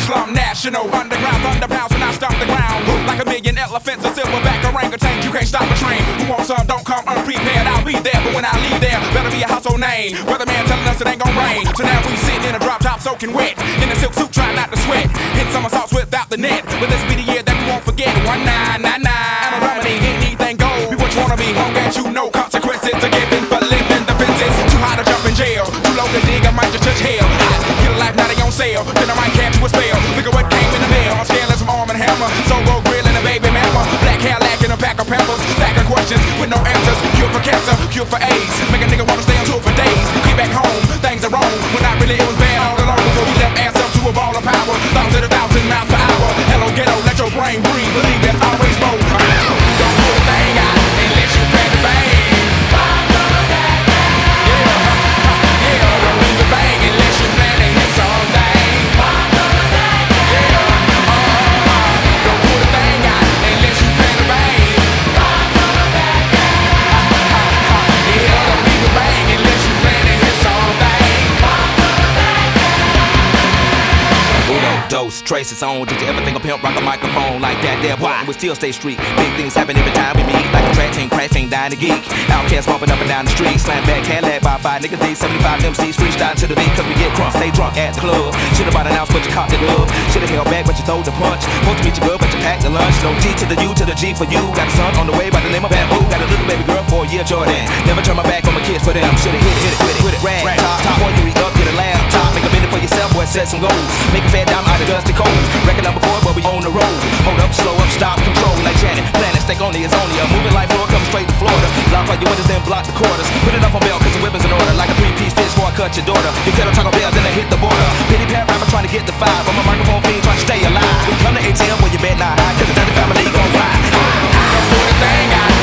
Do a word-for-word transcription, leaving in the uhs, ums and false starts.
slum national. Underground thunder pounds when I stomp the ground. Like a million elephants, a silverback orangutan. You can't stop a train. Who wants some? Don't come unprepared. I'll be there, but when I leave there, better be a household name. Weatherman telling us it ain't gon' rain. So now we sitting in a drop top soaking wet. In a silk suit trying not to sweat. Hit somersaults without the net. But this be the year that we won't forget. One nine nine nine. And a remedy, anything goes. Be what you wanna be, long as you know consequences are given for living the fences. Too high to jump in jail. Too low to dig, I might just touch hell. Hot, get a life, now they on sale. Then I might catch you a spell. Look at what came in the mail. I'm scaling some arm and hammer. Solo grill and a baby mama. Black hair lacking a pack of pampers. Stack of questions with no answers. Cure for cancer, cure for AIDS. Make a nigga wanna stay on tour for days. Get back home, things are wrong. When not really, it was bad all along. Before we left ass up to a ball of power. Thousands at a thousand miles per hour. Hello ghetto, let your brain breathe. Believe there's always more. Don't pull a thing out unless you plan to bang. Dose, trace its own. Did you ever think a pimp rock a microphone like that there? Why? We still stay street. Big things happen every time we meet. Like a track team, crash team, dying to geek. Outcast bumping up and down the street. Slam back, Cadillac by five niggas, D seventy-five M Cs. Freestyle to the beat, cause we get crunk, stay drunk at the club. Should've bought an ounce, but you caught the glove. Should've held back, but you throw the punch. Supposed to meet you good, but you packed the lunch. No G to the U to the G for you. Got a son on the way by the name of Bamboo. Got a little baby girl for a year, Jordan. Never turn my back on my kids for them. Should've hit it, hit it, with it, with it. Rag, top, top, boy, you eat up, get a lab. Top, make a minute for yourself, boy, set some goals. Make a fat dime out of dusty cold. Record number four, but we on the road. Hold up, slow up, stop, control. Like Janet, planet, stake only is only a moving like floor, come straight to Florida. Block all your windows, then block the quarters. Put it up on bail, cause the weapon's in order. Like a three-piece fish before I cut your daughter. You tell her Taco Bell, then I hit the border. Pity pat rapper trying to get the five. I'm a microphone fiend trying to stay alive. We come to A T M where you bet not high, cause the dirty family gon' ride. Don't put a thing out.